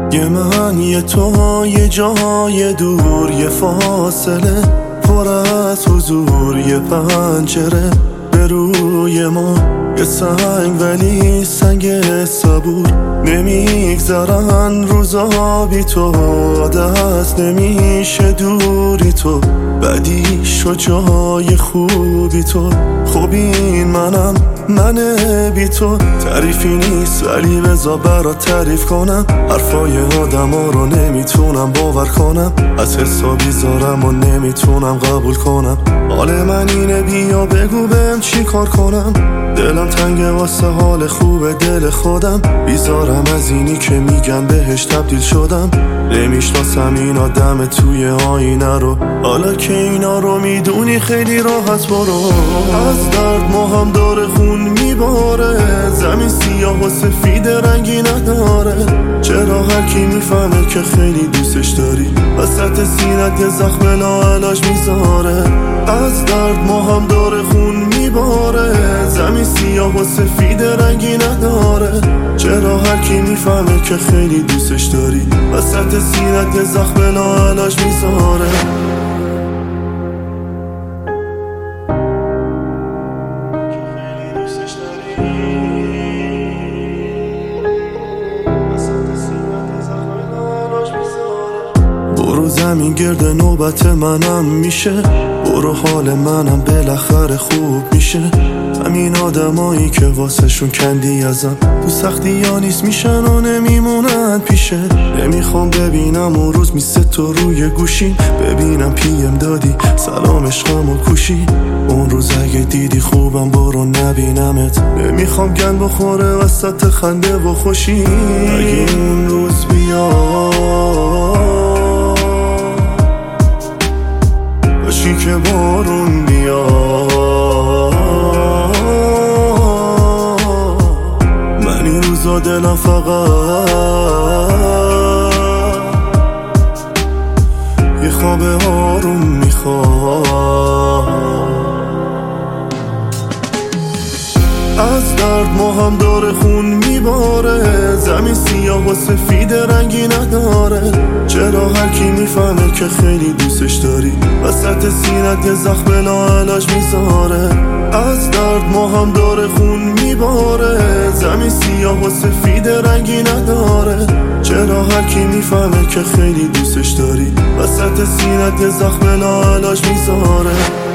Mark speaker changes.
Speaker 1: یه من یه تو یه جای دور، یه فاصله پر از حضور، یه پنجره به روی ما، یه سنگ ولی سنگ صبور. نمیگذرن روزا بی تو، دست نمیشه دوری تو، بدیش و جای خوبی تو. خب این منم منه بی تو، تعریفی نیست ولی بذار برات تعریف کنم. حرفای آدم ها رو نمیتونم باور کنم، از حسا بیزارم و نمیتونم قبول کنم. حال من اینه بیا بگو بهم چی کار کنم، دلم تنگه واسه حال خوب دل خودم. بیزارم از اینی که میگن بهش تبدیل شدم، نمیشناسم این آدم توی آینه رو. حالا که اینا رو میدونی خیلی راحت برو. از درد ما هم داره خون میباره، زمین سیاه و سفید رنگی نداره. چرا هر کی میفهمه که خیلی دوستش داری، وسط سینت یه زخم لاعلاج میذاره. از درد ما هم داره خون میباره، زمین سیاه و سفید رنگی نداره. چرا هر کی میفهمه که خیلی دوستش داری، وسط سینت یه زخم لاعلاج میذاره. برو زمین گرد نوبت منم میشه، برو حال منم بالاخره خوب میشه. همین آدمایی که واسه شون کندی ازم، تو سختی ها نیست میشن و نمیمونن پیشه. نمیخوام ببینم اون روز میسه تو روی گوشی، ببینم پیم دادی سلام عشقم و کوشی. اون روز اگه دیدی خوبم برو نبینمت، نمیخوام گن بخوره وسط خنده و خوشی. اگه اون روز باشی که بارون من این روزا دلم فقط یه خواب آروم میخواد. از درد ما هم داره خون میباره، زمین سیاه و سفید رنگی نداره. چرا هر کی میفهمه که خیلی دوستش داری، وسط سینت یه زخم لاعلاج میذاره. از درد ما هم داره خون میباره، زمین سیاه و سفید رنگی نداره. چرا هر کی میفهمه که خیلی دوستش داری، وسط سینت یه زخم لاعلاج میذاره.